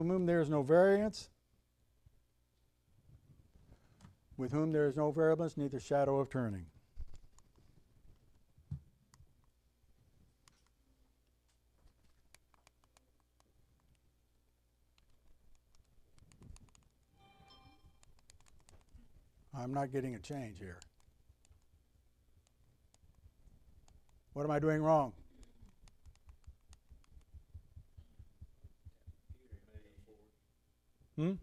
whom there is no variance, with whom there is no variableness, neither shadow of turning. I'm not getting a change here. What am I doing wrong? Hmm?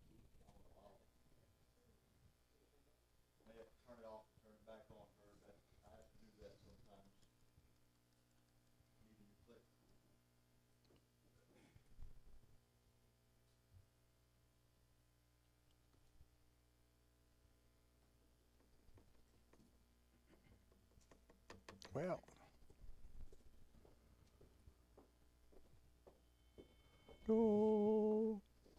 Well, oh.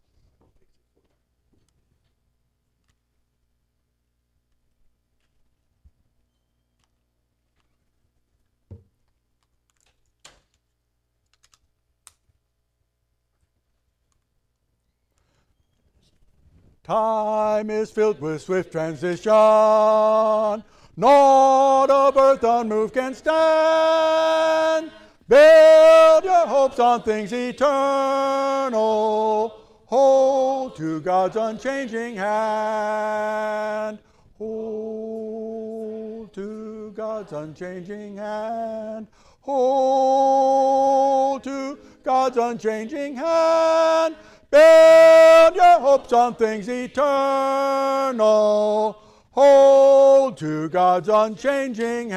Time is filled with swift transition. Naught of earth unmoved can stand. Build your hopes on things eternal. Hold to God's unchanging hand. Hold to God's unchanging hand. Hold to God's unchanging hand. Build your hopes on things eternal. Hold to God's unchanging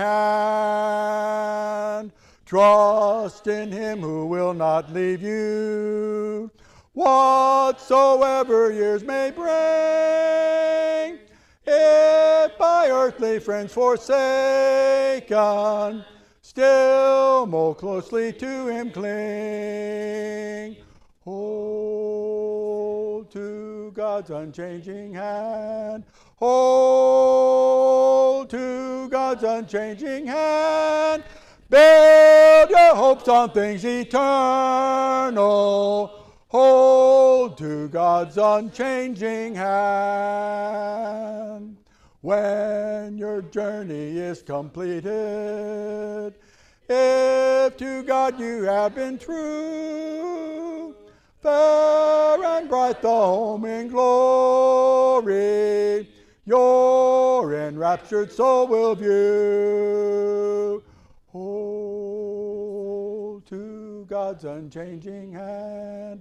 hand. Trust in Him who will not leave you, whatsoever years may bring. If by earthly friends forsaken, still more closely to Him cling. Hold to God's unchanging hand. Hold to God's unchanging hand. Build your hopes on things eternal. Hold to God's unchanging hand. When your journey is completed, if to God you have been true, fair and bright the home in glory, your enraptured soul will view. Hold to God's unchanging hand.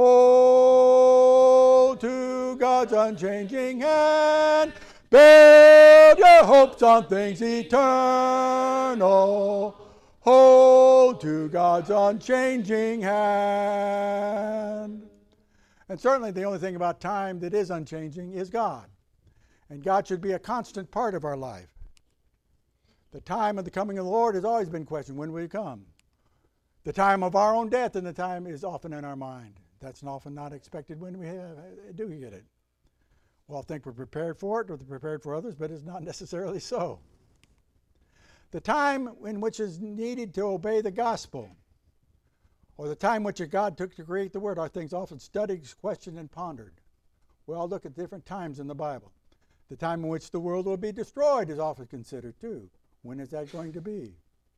Hold to God's unchanging hand. Build your hopes on things eternal. Hold to God's unchanging hand. And certainly the only thing about time that is unchanging is God. And God should be a constant part of our life. The time of the coming of the Lord has always been questioned. When will He come? The time of our own death and the time is often in our mind. That's often not expected when we do get it. We all think we're prepared for it or we're prepared for others, but it's not necessarily so. The time in which is needed to obey the gospel, or the time which God took to create the Word, are things often studied, questioned, and pondered. We all look at different times in the Bible. The time in which the world will be destroyed is often considered too. When is that going to be?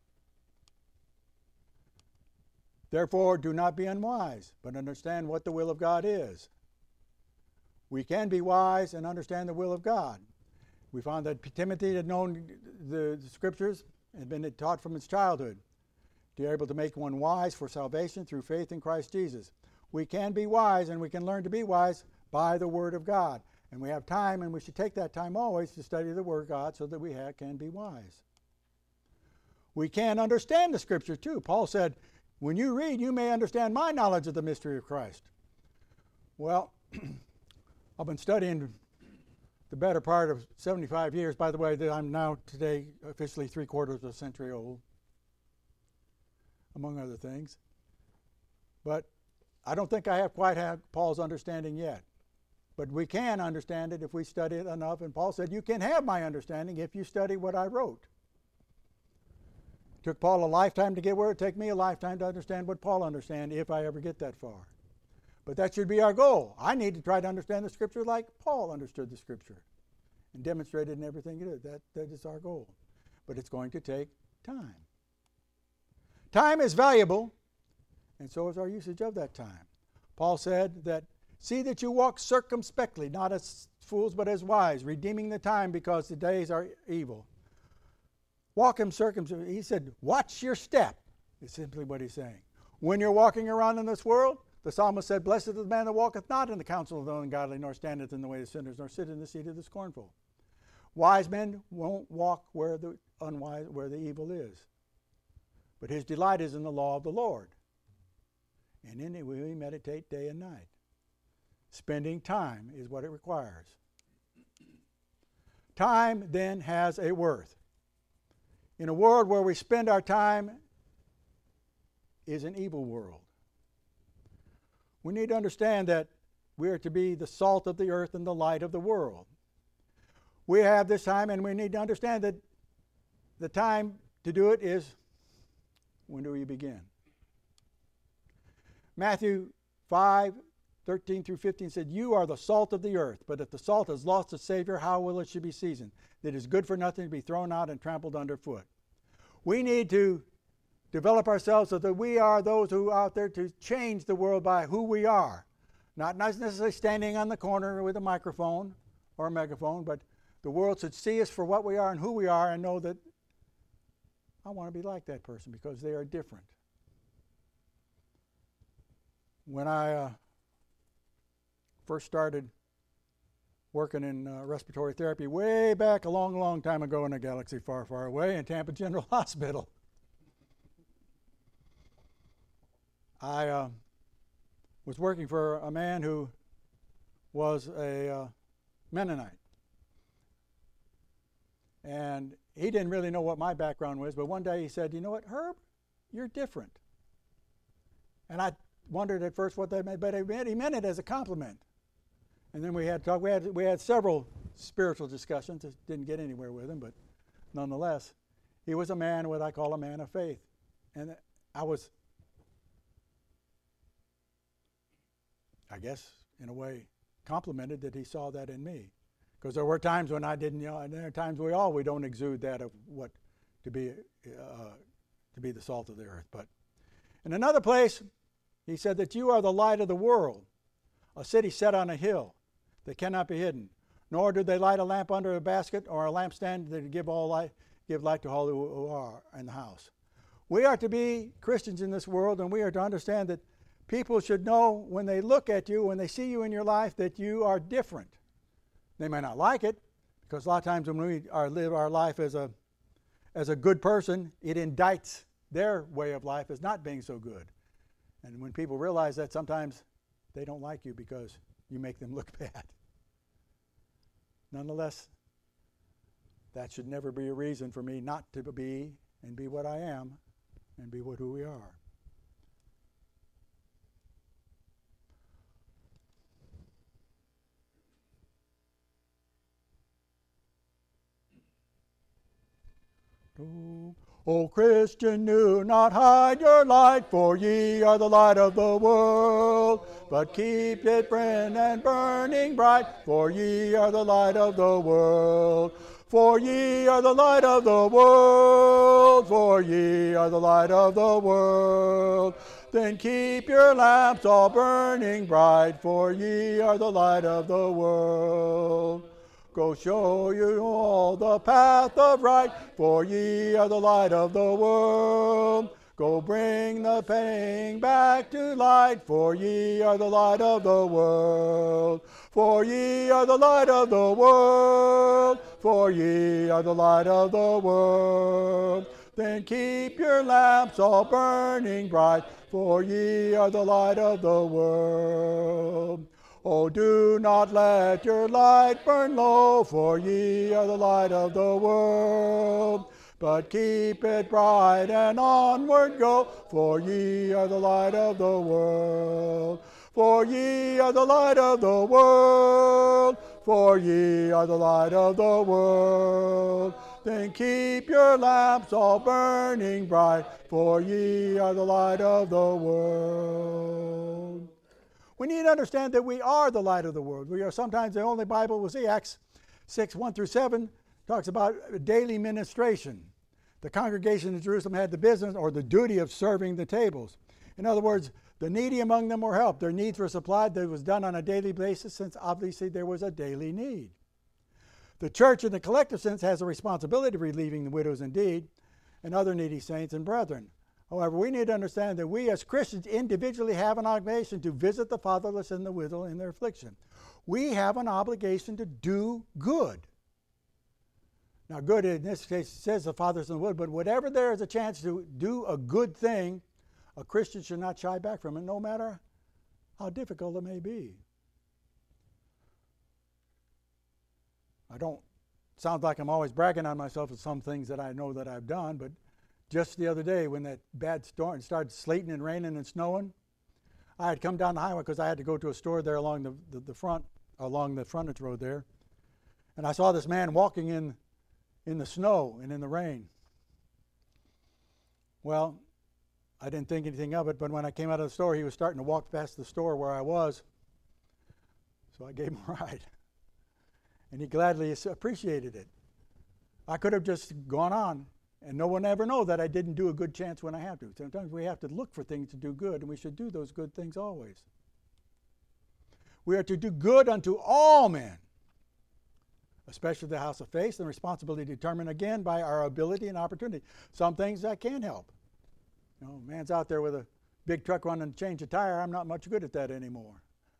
Therefore, do not be unwise, but understand what the will of God is. We can be wise and understand the will of God. We found that Timothy had known the Scriptures and been taught from his childhood to be able to make one wise for salvation through faith in Christ Jesus. We can be wise and we can learn to be wise by the Word of God. And we have time, and we should take that time always to study the Word of God so that we can be wise. We can understand the Scripture too. Paul said, when you read, you may understand my knowledge of the mystery of Christ. Well, I've been studying the better part of 75 years. By the way, that I'm now today officially 3/4 of a century old, among other things. But I don't think I have quite had Paul's understanding yet. But we can understand it if we study it enough. And Paul said, you can have my understanding if you study what I wrote. It took Paul a lifetime to get where it take me a lifetime to understand what Paul understands if I ever get that far. But that should be our goal. I need to try to understand the Scripture like Paul understood the Scripture and demonstrated in everything he did. That is our goal. But it's going to take time. Time is valuable, and so is our usage of that time. Paul said that, see that you walk circumspectly, not as fools but as wise, redeeming the time because the days are evil. Walk him circumspectly. He said, watch your step, is simply what he's saying. When you're walking around in this world, the psalmist said, blessed is the man that walketh not in the counsel of the ungodly, nor standeth in the way of sinners, nor sitteth in the seat of the scornful. Wise men won't walk where the evil is. But his delight is in the law of the Lord. And in it we meditate day and night. Spending time is what it requires. Time then has a worth. In a world where we spend our time is an evil world. We need to understand that we are to be the salt of the earth and the light of the world. We have this time, and we need to understand that the time to do it is, when do we begin? Matthew 5:13 through 15 said, you are the salt of the earth, but if the salt has lost its Savior, how will it should be seasoned? It is good for nothing to be thrown out and trampled underfoot. We need to develop ourselves so that we are those who are out there to change the world by who we are. Not necessarily standing on the corner with a microphone or a megaphone, but the world should see us for what we are and who we are and know that I want to be like that person because they are different. When I first started working in respiratory therapy way back a long, long time ago in a galaxy far, far away in Tampa General Hospital, I was working for a man who was a Mennonite. And he didn't really know what my background was, but one day he said, you know what, Herb, you're different. And I wondered at first what that meant, but he meant it as a compliment. And then we had talk. We had several spiritual discussions. Just didn't get anywhere with him, but nonetheless, he was a man, what I call a man of faith. And I was, I guess, in a way, complimented that he saw that in me. Because there were times when I didn't, and there are times we don't exude that of what to be the salt of the earth. But in another place, he said that you are the light of the world, a city set on a hill that cannot be hidden. Nor do they light a lamp under a basket or a lampstand to give light to all who are in the house. We are to be Christians in this world, and we are to understand that people should know when they look at you, when they see you in your life, that you are different. They may not like it, because a lot of times when we live our life as a good person, it indicts their way of life as not being so good. And when people realize that, sometimes they don't like you because you make them look bad. Nonetheless, that should never be a reason for me not to be and be what I am and be who we are. O Christian, do not hide your light, for ye are the light of the world. But keep it bright and burning bright, for ye are the light of the world. For ye are the light of the world, for ye are the light of the world. Then keep your lamps all burning bright, for ye are the light of the world. Go show you all the path of right, for ye are the light of the world. Go bring the pain back to light, for ye are the light of the world. For ye are the light of the world, for ye are the light of the world. Then keep your lamps all burning bright, for ye are the light of the world. Oh, do not let your light burn low, for ye are the light of the world. But keep it bright and onward go, for ye are the light of the world. For ye are the light of the world, for ye are the light of the world. Then keep your lamps all burning bright, for ye are the light of the world. We need to understand that we are the light of the world. We are sometimes the only Bible we'll see, Acts 6, 1 through 7, talks about daily ministration. The congregation in Jerusalem had the business or the duty of serving the tables. In other words, the needy among them were helped. Their needs were supplied. That was done on a daily basis since obviously there was a daily need. The church in the collective sense has a responsibility of relieving the widows indeed and other needy saints and brethren. However, we need to understand that we as Christians individually have an obligation to visit the fatherless and the widow in their affliction. We have an obligation to do good. Now, good in this case says the fatherless and the widow, but whatever there is a chance to do a good thing, a Christian should not shy back from it, no matter how difficult it may be. Sounds like I'm always bragging on myself with some things that I know that I've done, but just the other day when that bad storm started sleeting and raining and snowing, I had come down the highway because I had to go to a store there along the frontage road there, and I saw this man walking in the snow and in the rain. Well, I didn't think anything of it, but when I came out of the store, he was starting to walk past the store where I was, so I gave him a ride. And he gladly appreciated it. I could have just gone on, and no one ever know that I didn't do a good chance when I have to. Sometimes we have to look for things to do good, and we should do those good things always. We are to do good unto all men, especially the house of faith, and responsibility determined again by our ability and opportunity. Some things I can help. Man's out there with a big truck running to change a tire. I'm not much good at that anymore.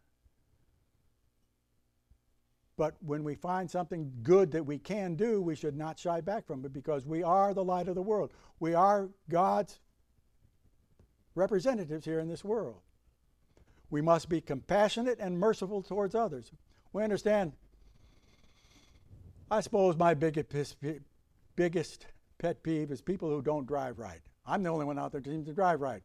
But when we find something good that we can do, we should not shy back from it because we are the light of the world. We are God's representatives here in this world. We must be compassionate and merciful towards others. We understand, I suppose my biggest pet peeve is people who don't drive right. I'm the only one out there that seems to drive right.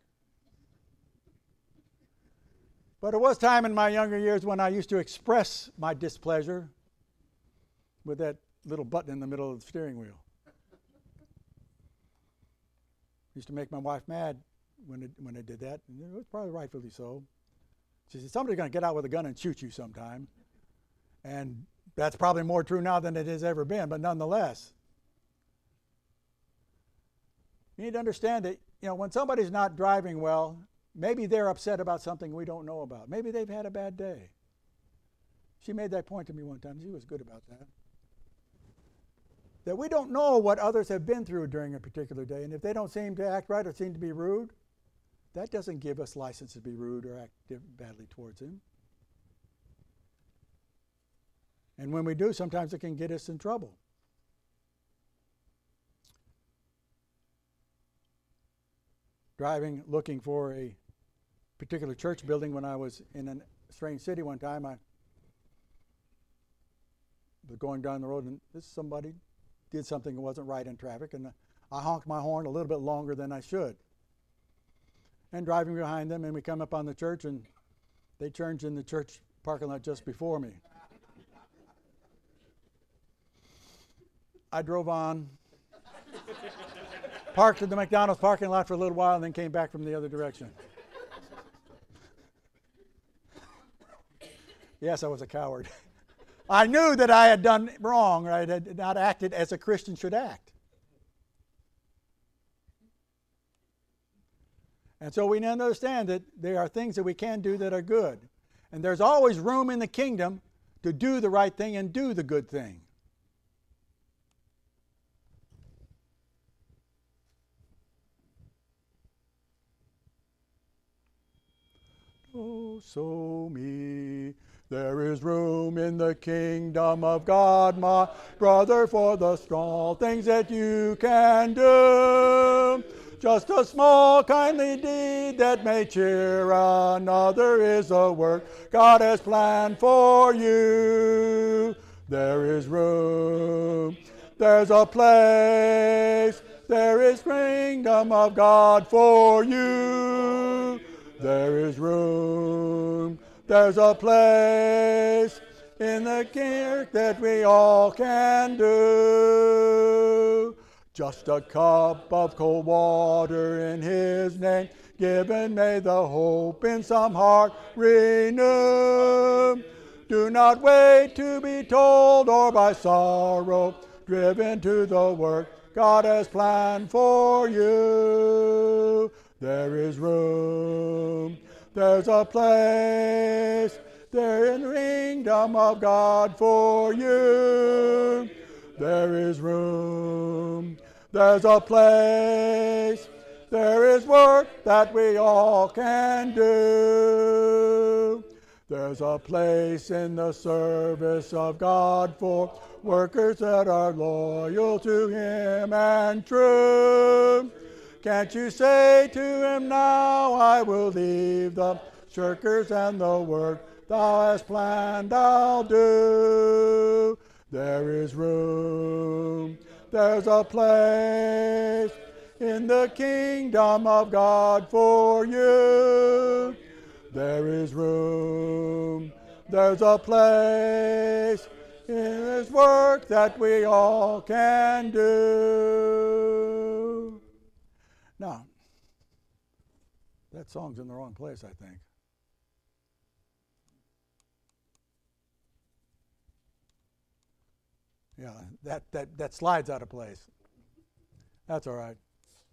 But there was time in my younger years when I used to express my displeasure with that little button in the middle of the steering wheel. Used to make my wife mad when I did that, and it was probably rightfully so. She said, somebody's going to get out with a gun and shoot you sometime. And that's probably more true now than it has ever been, but nonetheless. You need to understand that, when somebody's not driving well, maybe they're upset about something we don't know about. Maybe they've had a bad day. She made that point to me one time. She was good about that. That we don't know what others have been through during a particular day, and if they don't seem to act right or seem to be rude, that doesn't give us license to be rude or act badly towards them. And when we do, sometimes it can get us in trouble. Driving, looking for a particular church building when I was in a strange city one time, I was going down the road and somebody did something that wasn't right in traffic, and I honked my horn a little bit longer than I should. And driving behind them, and we come up on the church, and they turned in the church parking lot just before me. I drove on, parked in the McDonald's parking lot for a little while, and then came back from the other direction. Yes, I was a coward. I knew that I had done wrong, or I had not acted as a Christian should act. And so we understand that there are things that we can do that are good. And there's always room in the kingdom to do the right thing and do the good thing. Oh, so me, there is room in the kingdom of God, my brother, for the small things that you can do. Just a small kindly deed that may cheer another is a work God has planned for you. There is room, there's a place, there is kingdom of God for you. There is room, there's a place in the kirk that we all can do. Just a cup of cold water in His name given, may the hope in some heart renew. Do not wait to be told or by sorrow driven to the work God has planned for you. There is room, there's a place there in the kingdom of God for you. There is room, there's a place, there is work that we all can do. There's a place in the service of God for workers that are loyal to Him and true. Can't you say to Him now, I will leave the shirkers and the work Thou hast planned I'll do. There is room, there's a place in the kingdom of God for you. There is room, there's a place in this work that we all can do. Now, that song's in the wrong place, I think. Yeah, that slide's out of place. That's all right.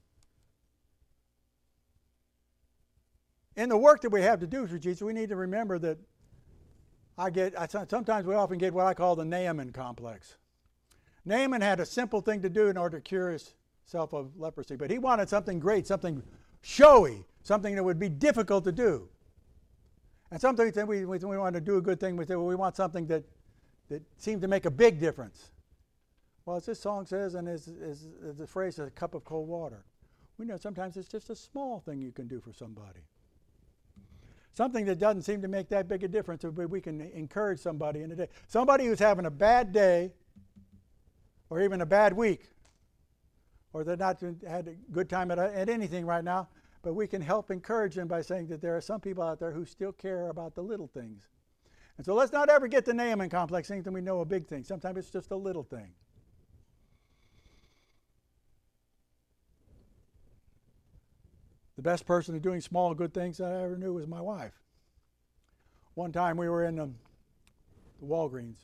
In the work that we have to do for Jesus, we need to remember that sometimes we often get what I call the Naaman complex. Naaman had a simple thing to do in order to cure himself of leprosy, but he wanted something great, something showy, something that would be difficult to do. And sometimes we want to do a good thing, we say, well, we want something that seems to make a big difference. Well, as this song says, and as the phrase, a cup of cold water, we know sometimes it's just a small thing you can do for somebody. Something that doesn't seem to make that big a difference, but we can encourage somebody in a day. Somebody who's having a bad day, or even a bad week, or they're not had a good time at anything right now, but we can help encourage them by saying that there are some people out there who still care about the little things. And so let's not ever get the Naaman complex thinking we know a big thing. Sometimes it's just a little thing. The best person at doing small good things that I ever knew was my wife. One time we were in the Walgreens,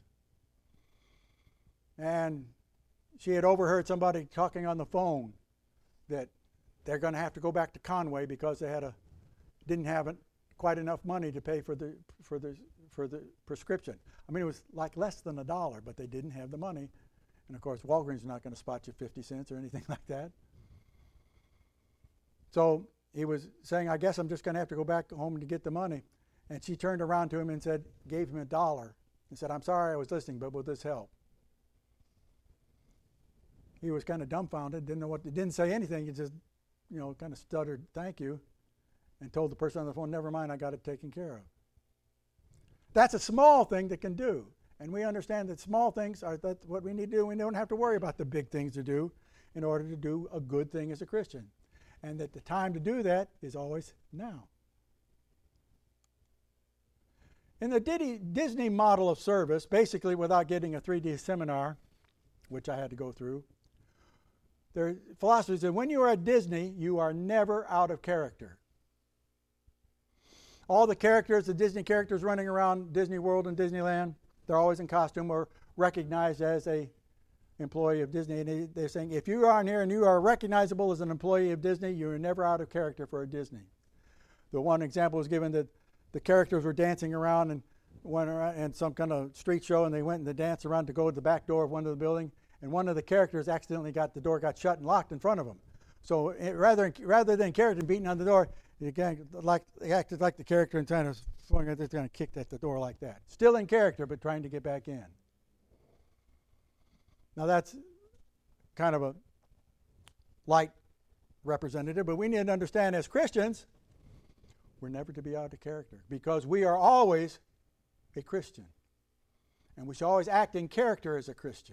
and she had overheard somebody talking on the phone that they're going to have to go back to Conway because they didn't have quite enough money to pay for the prescription. I mean, it was like less than $1, but they didn't have the money. And of course, Walgreens is not going to spot you 50 cents or anything like that. So he was saying, I guess I'm just going to have to go back home to get the money. And she turned around to him and gave him $1 and said, I'm sorry I was listening, but will this help? He was kind of dumbfounded, didn't say anything. He just, kind of stuttered, thank you, and told the person on the phone, never mind, I got it taken care of. That's a small thing that can do. And we understand that small things that's what we need to do. We don't have to worry about the big things to do in order to do a good thing as a Christian. And that the time to do that is always now. In the Disney model of service, basically without getting a 3D seminar, which I had to go through, their philosophy is that when you are at Disney, you are never out of character. All the characters, the Disney characters running around Disney World and Disneyland, they're always in costume or recognized as a employee of Disney. And they're saying, if you are in here and you are recognizable as an employee of Disney, you're never out of character for a Disney. The one example was given that the characters were dancing around and went around in some kind of street show, and they went and they danced around to go to the back door of one of the building, and one of the characters accidentally the door got shut and locked in front of them. So rather than character beating on the door, they acted like the character and trying to kick at the door like that. Still in character, but trying to get back in. Now that's kind of a light representative, but we need to understand as Christians, we're never to be out of character because we are always a Christian. And we should always act in character as a Christian.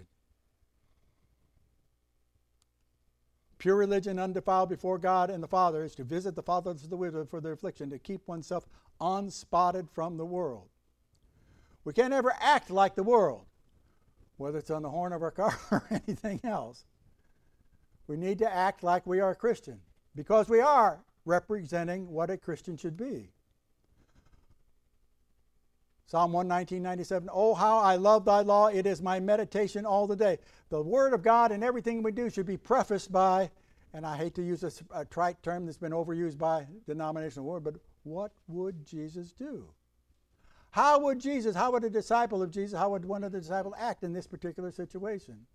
Pure religion, undefiled before God and the Father, is to visit the fathers of the widow for their affliction, to keep oneself unspotted from the world. We can't ever act like the world, whether it's on the horn of our car or anything else. We need to act like we are a Christian, because we are representing what a Christian should be. Psalm 119:97, "Oh, how I love thy law, it is my meditation all the day." The Word of God and everything we do should be prefaced by, and I hate to use a trite term that's been overused by denominational word, but what would Jesus do? How would a disciple of Jesus, how would one of the disciples act in this particular situation?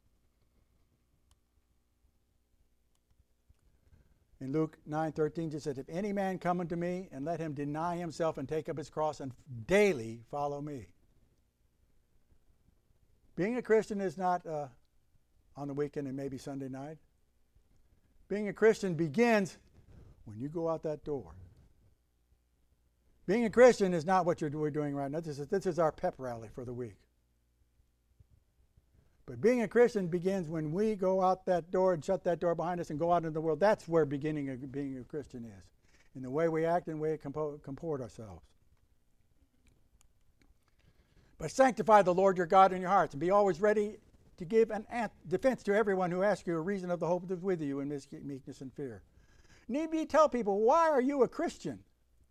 In Luke 9:13, Jesus said, "If any man come unto me, and let him deny himself and take up his cross and daily follow me." Being a Christian is not on the weekend and maybe Sunday night. Being a Christian begins when you go out that door. Being a Christian is not what we're doing right now. This is our pep rally for the week. But being a Christian begins when we go out that door and shut that door behind us and go out into the world. That's where being a Christian is, in the way we act and the way we comport ourselves. But sanctify the Lord your God in your hearts, and be always ready to give an defense to everyone who asks you a reason of the hope that is with you in meekness and fear. Need me tell people, why are you a Christian?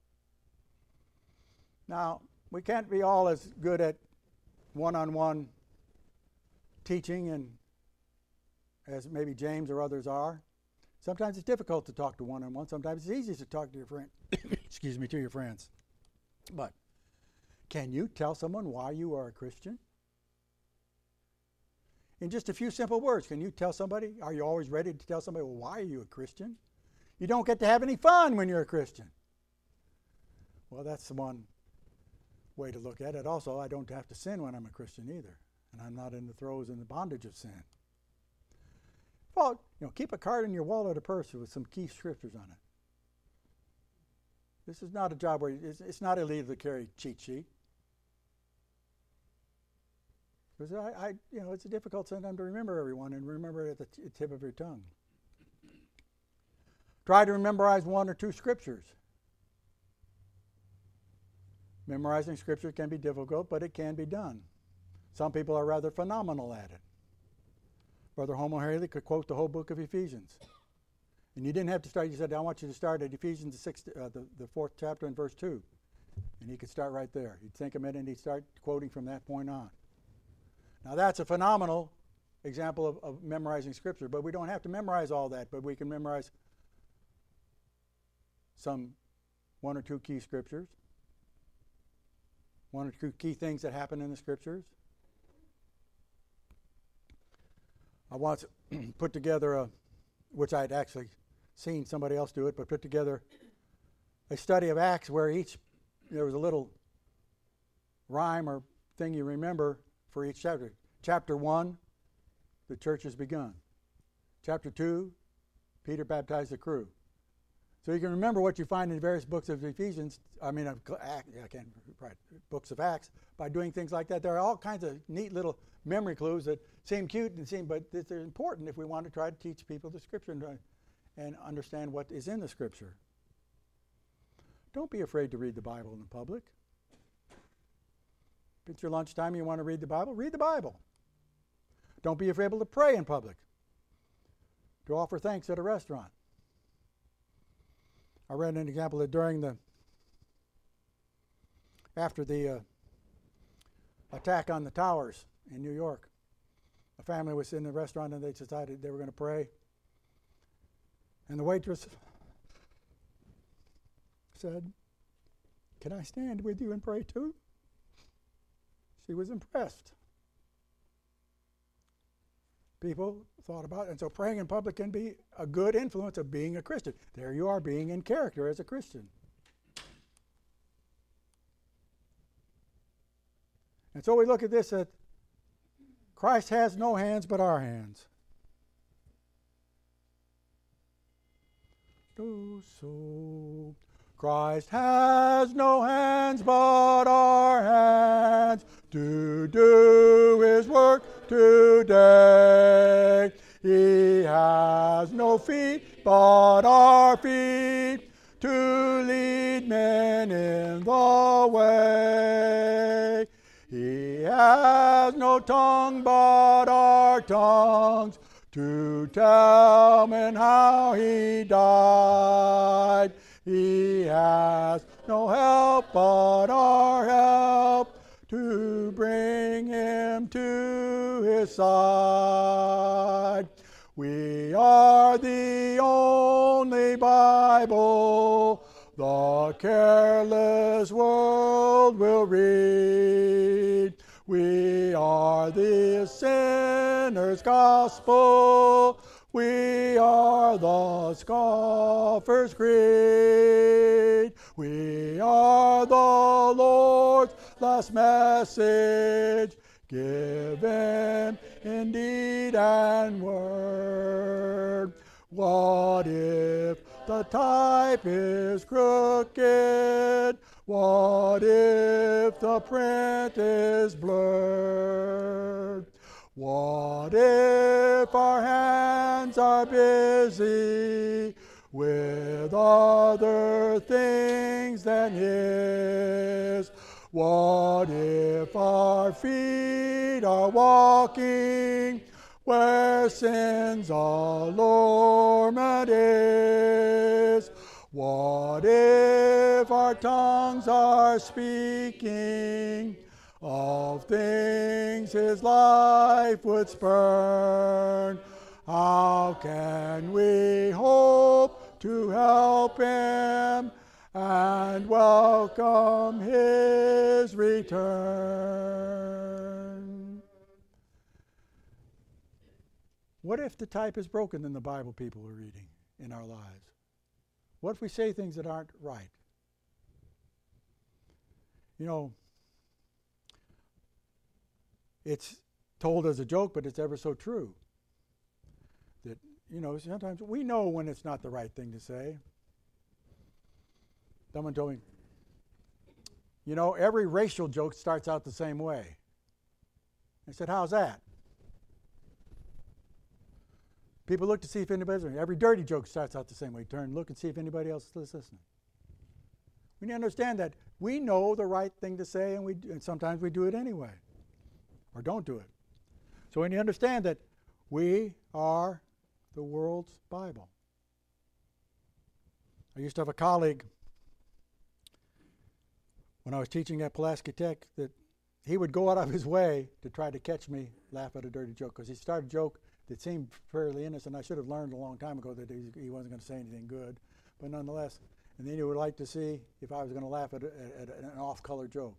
Now, we can't be all as good at one-on-one teaching and as maybe James or others are. Sometimes it's difficult to talk to one-on-one. Sometimes it's easy to talk to your friend. Excuse me, to your friends. But can you tell someone why you are a Christian? In just a few simple words, can you tell somebody? Are you always ready to tell somebody, well, why are you a Christian? You don't get to have any fun when you're a Christian. Well, that's the one way to look at it. Also, I don't have to sin when I'm a Christian either, and I'm not in the throes and the bondage of sin. Well, keep a card in your wallet or purse with some key scriptures on it. This is not a job where it's not illegal to carry a cheat sheet. Because it's a difficult sometimes to remember everyone and remember it at the tip of your tongue. Try to memorize one or two scriptures. Memorizing scripture can be difficult, but it can be done. Some people are rather phenomenal at it. Brother Homo Haley could quote the whole book of Ephesians. And you didn't have to start, you said, I want you to start at Ephesians 6, the 4th chapter and verse 2. And he could start right there. He'd think a minute and he'd start quoting from that point on. Now that's a phenomenal example of memorizing scripture, but we don't have to memorize all that, but we can memorize one or two key scriptures. One or two key things that happen in the scriptures. I once put together which I'd actually seen somebody else do it, but put together a study of Acts where there was a little rhyme or thing you remember for each chapter. Chapter 1, the church has begun. Chapter 2, Peter baptized the crew. So you can remember what you find in various books of books of Acts by doing things like that. There are all kinds of neat little memory clues that seem cute but they're important if we want to try to teach people the Scripture and understand what is in the Scripture. Don't be afraid to read the Bible in the public. If it's your lunchtime and you want to read the Bible, read the Bible. Don't be afraid to pray in public, to offer thanks at a restaurant. I read an example that after the attack on the towers in New York, a family was in the restaurant and they decided they were going to pray. And the waitress said, "Can I stand with you and pray too?" She was impressed. People thought about it. And so praying in public can be a good influence of being a Christian. There you are, being in character as a Christian. And so we look at this, that Christ has no hands but our hands. So Christ has no hands but our hands to do his work today. He has no feet but our feet to lead men in the way. He has no tongue but our tongues to tell men how he died. He has no help but our help to bring him to his side. We are the only Bible the careless world will read. We are the sinner's gospel. We are the scoffer's creed. We are the Lord's last message, given in deed and word. What if the type is crooked? What if the print is blurred? What if our hands are busy with other things than His? What if our feet are walking where sin's allurement is? What if our tongues are speaking of things His life would spurn? How can we hope to help Him and welcome His return? What if the type is broken in the Bible people are reading in our lives? What if we say things that aren't right? You know, it's told as a joke, but it's ever so true. That, you know, sometimes we know when it's not the right thing to say. Someone told me, you know, every racial joke starts out the same way. I said, how's that? People look to see if anybody's listening. Every dirty joke starts out the same way. Turn, look and see if anybody else is listening. We need to understand that we know the right thing to say, and sometimes we do it anyway, or don't do it. So we need to understand that we are the world's Bible. I used to have a colleague when I was teaching at Pulaski Tech that he would go out of his way to try to catch me laugh at a dirty joke, because he started a joke that seemed fairly innocent. I should have learned a long time ago that he wasn't going to say anything good, but nonetheless. And then he would like to see if I was going to laugh at an off-color joke,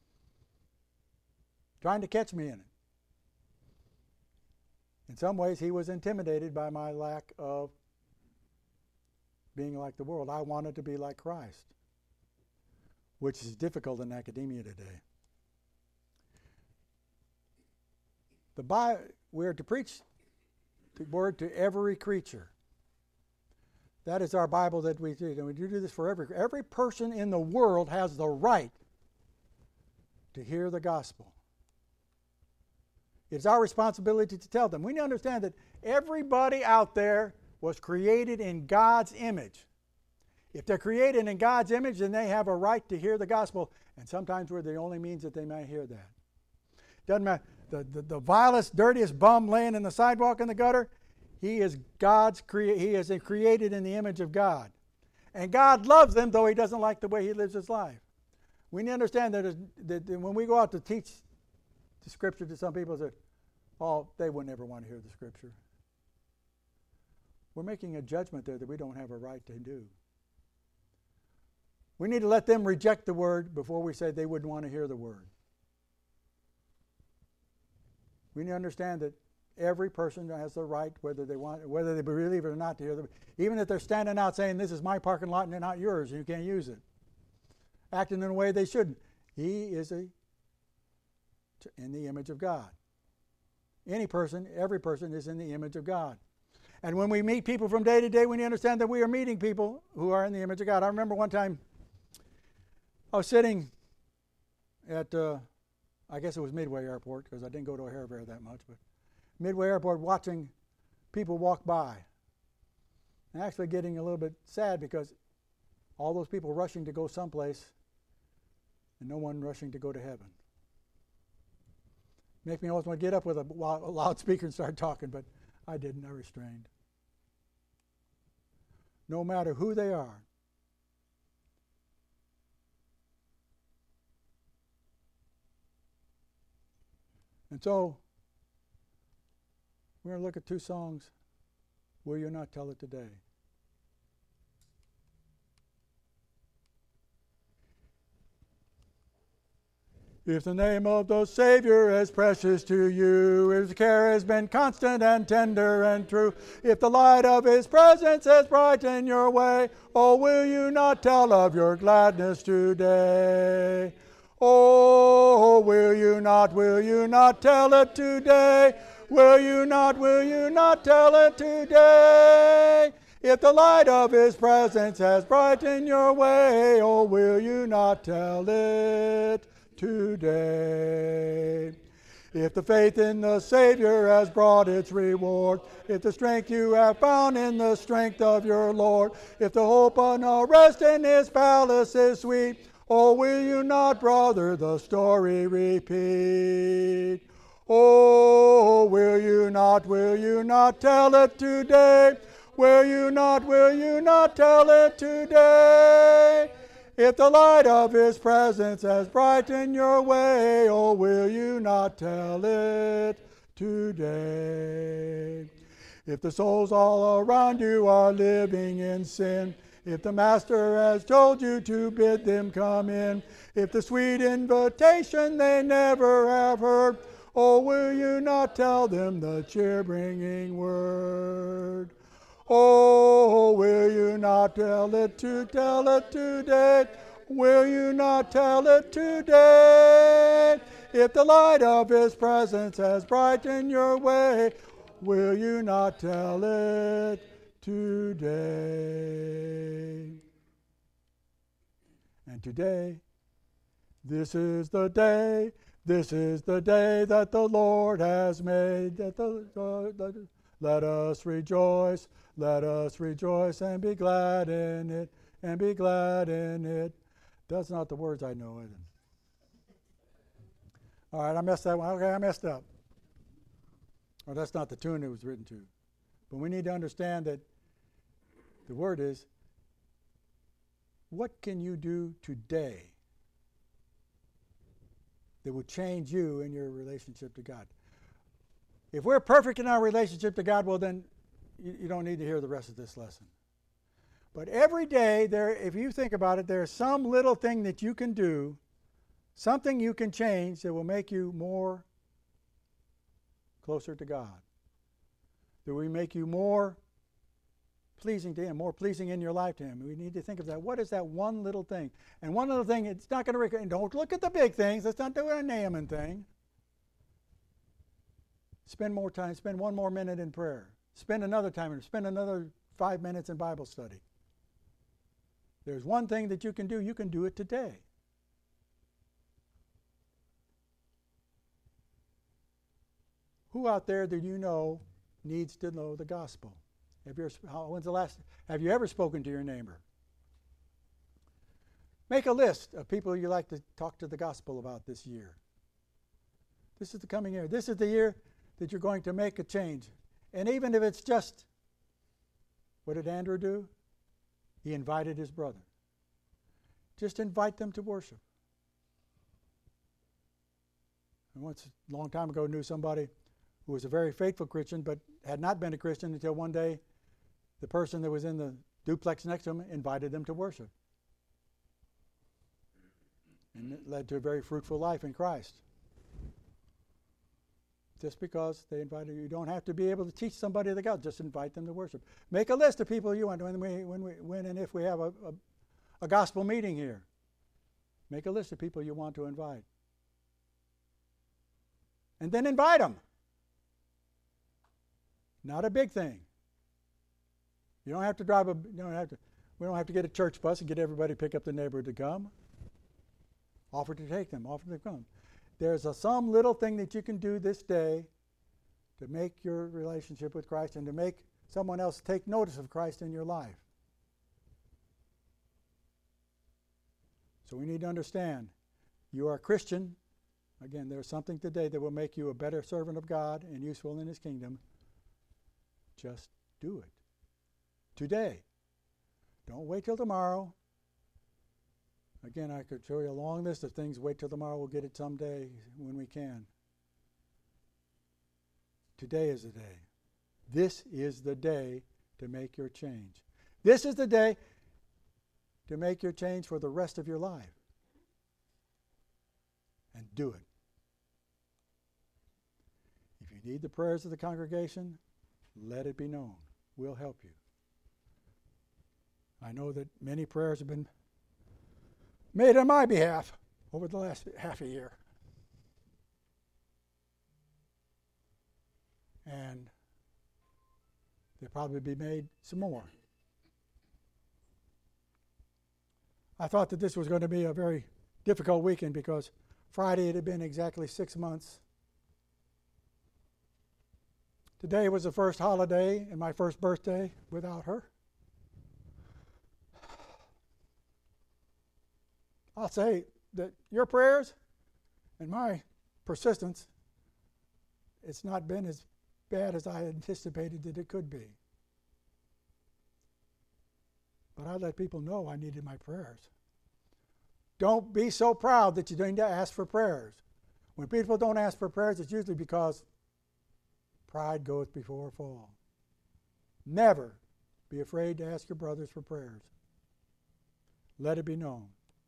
trying to catch me in it. In some ways, he was intimidated by my lack of being like the world. I wanted to be like Christ, which is difficult in academia today. We are to preach the word to every creature. That is our Bible that we do. And we do this for every person in the world has the right to hear the gospel. It's our responsibility to tell them. We need to understand that everybody out there was created in God's image. If they're created in God's image, then they have a right to hear the gospel. And sometimes we're the only means that they may hear that. Doesn't matter. The vilest, dirtiest bum laying in the sidewalk in the gutter, he is he is created in the image of God. And God loves him, though he doesn't like the way he lives his life. We need to understand that when we go out to teach the Scripture to some people, that they would never want to hear the Scripture. We're making a judgment there that we don't have a right to do. We need to let them reject the Word before we say they wouldn't want to hear the Word. We need to understand that every person has the right, whether they believe it or not, to hear them. Even if they're standing out saying, "This is my parking lot and not yours, and you can't use it," acting in a way they shouldn't. He is in the image of God. Every person is in the image of God. And when we meet people from day to day, we need to understand that we are meeting people who are in the image of God. I remember one time I was sitting at I guess it was Midway Airport, because I didn't go to O'Hare very that much, but Midway Airport, watching people walk by. And actually getting a little bit sad, because all those people rushing to go someplace and no one rushing to go to heaven. Make me always want to get up with a loudspeaker and start talking, but I didn't. I restrained. No matter who they are, And so, we're going to look at two songs. Will you not tell it today? If the name of the Savior is precious to you, if His care has been constant and tender and true, if the light of His presence has brightened your way, oh, will you not tell of your gladness today? Oh, will you not tell it today? Will you not tell it today? If the light of His presence has brightened your way, oh, will you not tell it today? If the faith in the Savior has brought its reward, if the strength you have found in the strength of your Lord, if the hope on a rest in His palace is sweet, oh, will you not, brother, the story repeat? Oh, will you not tell it today? Will you not tell it today? If the light of His presence has brightened your way, oh, will you not tell it today? If the souls all around you are living in sin, if the Master has told you to bid them come in, if the sweet invitation they never have heard, oh, will you not tell them the cheer-bringing word? Oh, will you not tell it today? Will you not tell it today? If the light of His presence has brightened your way, will you not tell it today? And today, this is the day that the Lord has made. Let us rejoice and be glad in it, That's not the words I know, is it? All right, I messed that one. Okay, I messed up. Or that's not the tune it was written to. But we need to understand that the word is, what can you do today that will change you in your relationship to God? If we're perfect in our relationship to God, well then you don't need to hear the rest of this lesson. But every day, if you think about it, there's some little thing that you can do, something you can change that will make you more closer to God. That will make you more pleasing to Him, more pleasing in your life to Him. We need to think of that. What is that one little thing? And one little thing, it's not going to, don't look at the big things. Let's not do a Naaman thing. Spend more time, spend one more minute in prayer. Spend another 5 minutes in Bible study. There's one thing that you can do it today. Who out there that you know needs to know the gospel? Have you ever spoken to your neighbor? Make a list of people you like to talk to the gospel about this year. This is the coming year. This is the year that you're going to make a change. And even if it's just, what did Andrew do? He invited his brother. Just invite them to worship. I once, a long time ago, knew somebody who was a very faithful Christian, but had not been a Christian until one day the person that was in the duplex next to him invited them to worship. And it led to a very fruitful life in Christ. Just because they invited you. You don't have to be able to teach somebody the gospel. Just invite them to worship. Make a list of people you want when and if we have a gospel meeting here. Make a list of people you want to invite. And then invite them. Not a big thing. You don't have to we don't have to get a church bus and get everybody to pick up the neighborhood to come. Offer to take them, offer to come. There's some little thing that you can do this day to make your relationship with Christ and to make someone else take notice of Christ in your life. So we need to understand, you are a Christian. Again, there's something today that will make you a better servant of God and useful in His kingdom. Just do it. Today. Don't wait till tomorrow. Again, I could show you a long list of things. Wait till tomorrow. We'll get it someday when we can. Today is the day. This is the day to make your change. This is the day to make your change for the rest of your life. And do it. If you need the prayers of the congregation, let it be known. We'll help you. I know that many prayers have been made on my behalf over the last half a year. And there'll probably be made some more. I thought that this was going to be a very difficult weekend because Friday it had been exactly 6 months. Today was the first holiday and my first birthday without her. I'll say that your prayers and my persistence, it's not been as bad as I anticipated that it could be. But I let people know I needed my prayers. Don't be so proud that you need to ask for prayers. When people don't ask for prayers, it's usually because pride goes before a fall. Never be afraid to ask your brothers for prayers. Let it be known.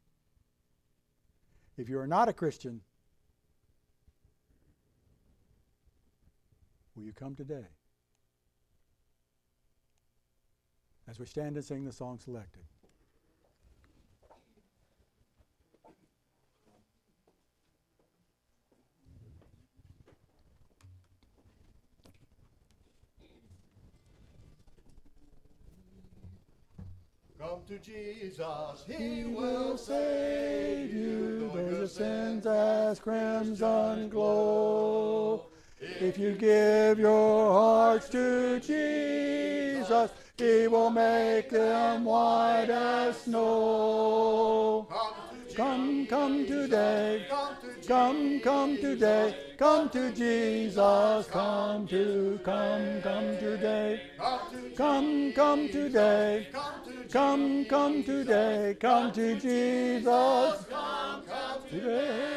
If you are not a Christian, will you come today? As we stand and sing the song selected. Come to Jesus, He will save you, though your sins as crimson glow. If you give your hearts to Jesus, He will make them white as snow. Come today, come today, come to Jesus, come today, come today, come today, come to Jesus, today.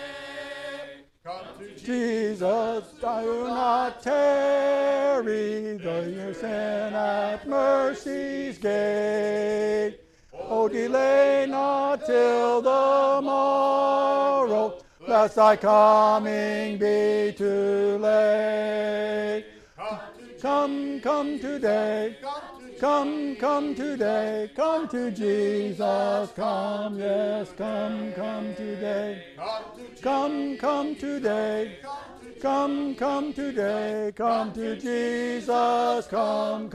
Jesus, do not tarry, though your sin at mercy's gate. Oh, delay not till the morrow, lest thy coming be too late. Come today, come today, come to Jesus, come, yes, come today. Come today, come today, come to Jesus, come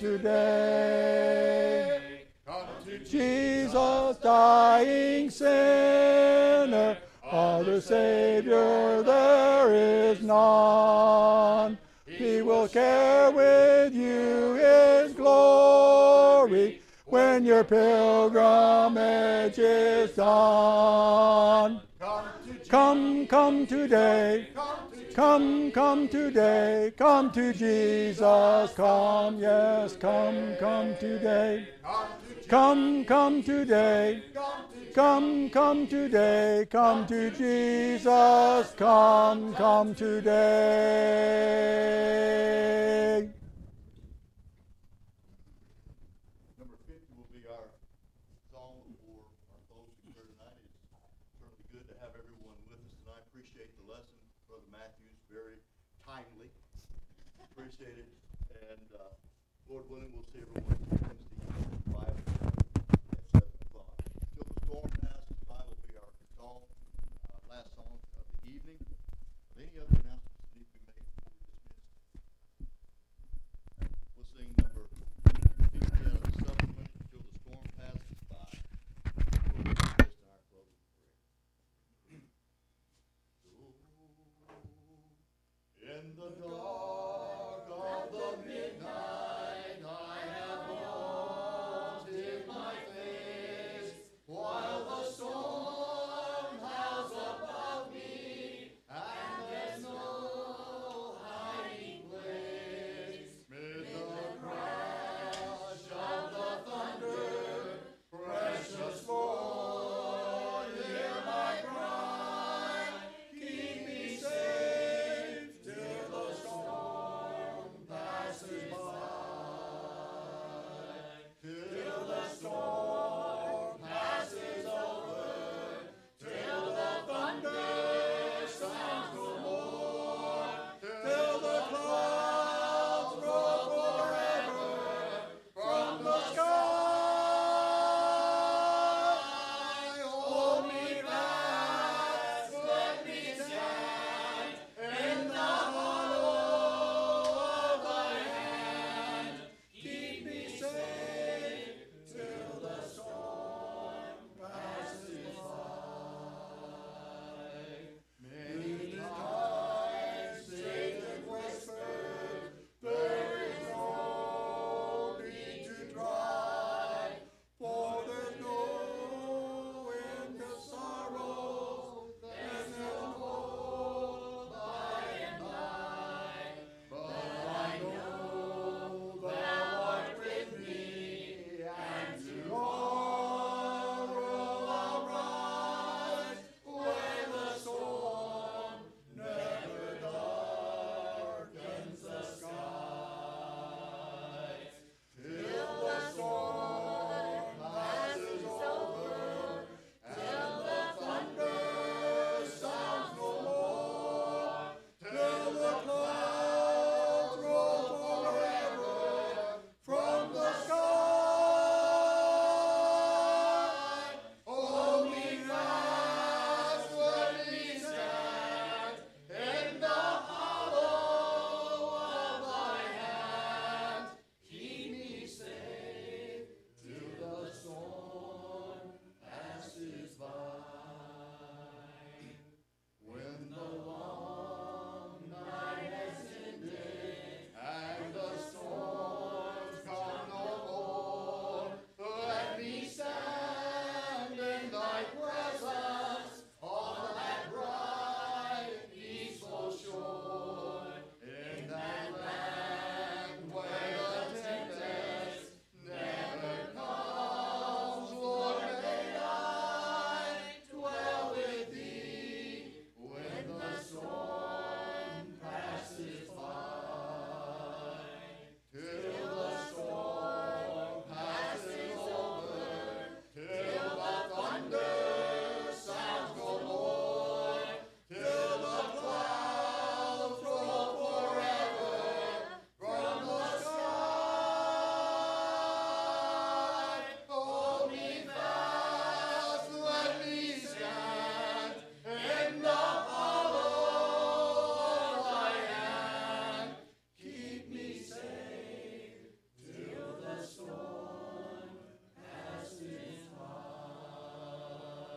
today. Jesus, dying sinner, other Savior there is none. He will share with you His glory when your pilgrimage is done. Come today, come today, come to Jesus, come, yes, come today. Come today, come today, come to Jesus, come today. Number 50 will be our song for our closing prayer tonight. It's certainly good to have everyone with us tonight. Appreciate the lesson, Brother Matthews, very timely. Appreciate it. And Lord willing, we'll see everyone Wednesday at 5 at 7 o'clock. Till the storm passes by will be our song, last song of the evening. Any other announcements?